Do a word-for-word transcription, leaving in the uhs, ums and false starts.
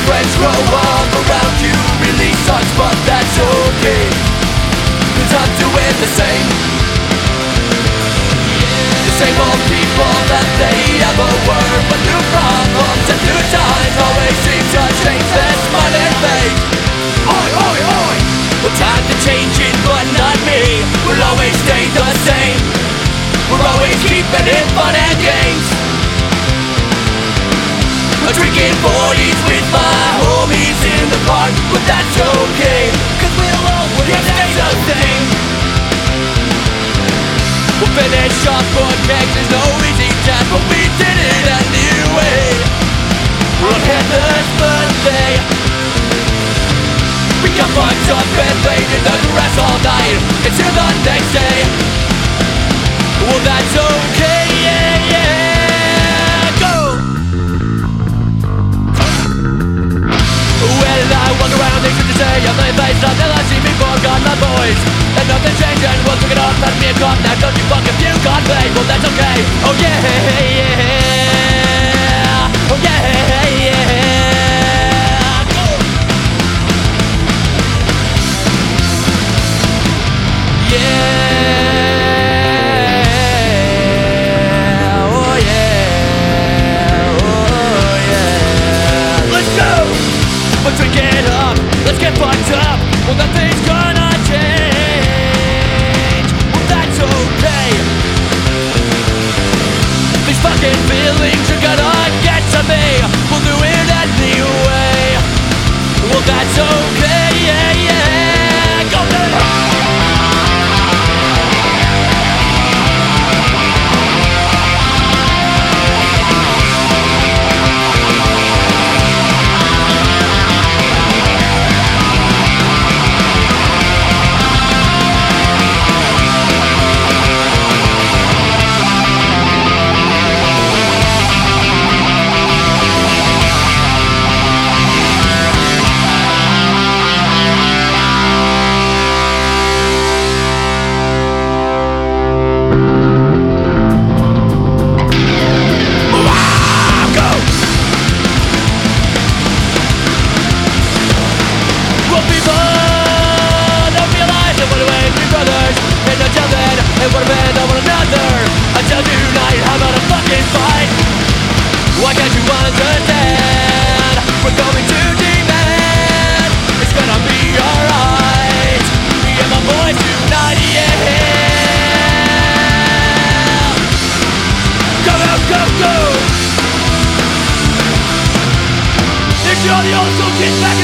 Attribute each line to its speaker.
Speaker 1: friends grow up around you, really sucks, but that's okay, 'cause I'm doing the same. The same old people that they ever were, but new problems and new times always seem to change their smiling face. Oi, oi, oi! Well, times are changing, but not me. We'll always stay the same. We're always keeping it fun and games. I'm drinking forties with my homies in the park, but that's okay, 'cause we'll always stay the same. We'll finish off for kegs, there's no easy task, but we did it anyway. We're on Heather's birthday. We got fucked up and laid in the grass all night until the next day. Well, that's okay, yeah, yeah, go! Well, I walk around, things to say, I'm the face, until I see me forgot my boys. And nothing changed, and we'll pick it up, pass me a cup, now don't you fuck if you can't play. Well, that's okay, oh yeah, yeah, oh yeah, yeah, go! Yeah, oh yeah, oh yeah. Let's go! Let's drink it up, let's get fucked up. Well, nothing's gonna change. Well, that's okay. These fucking feelings are gonna get to me. We'll do it anyway. Well, that's okay, yeah, yeah. Go, baby! And what about one another? Until tonight, how about a fucking fight? Why can't you understand? We're going to demand it's gonna be alright. Me and my boys tonight, yeah. Go, go, go, go! If you're the old school kids back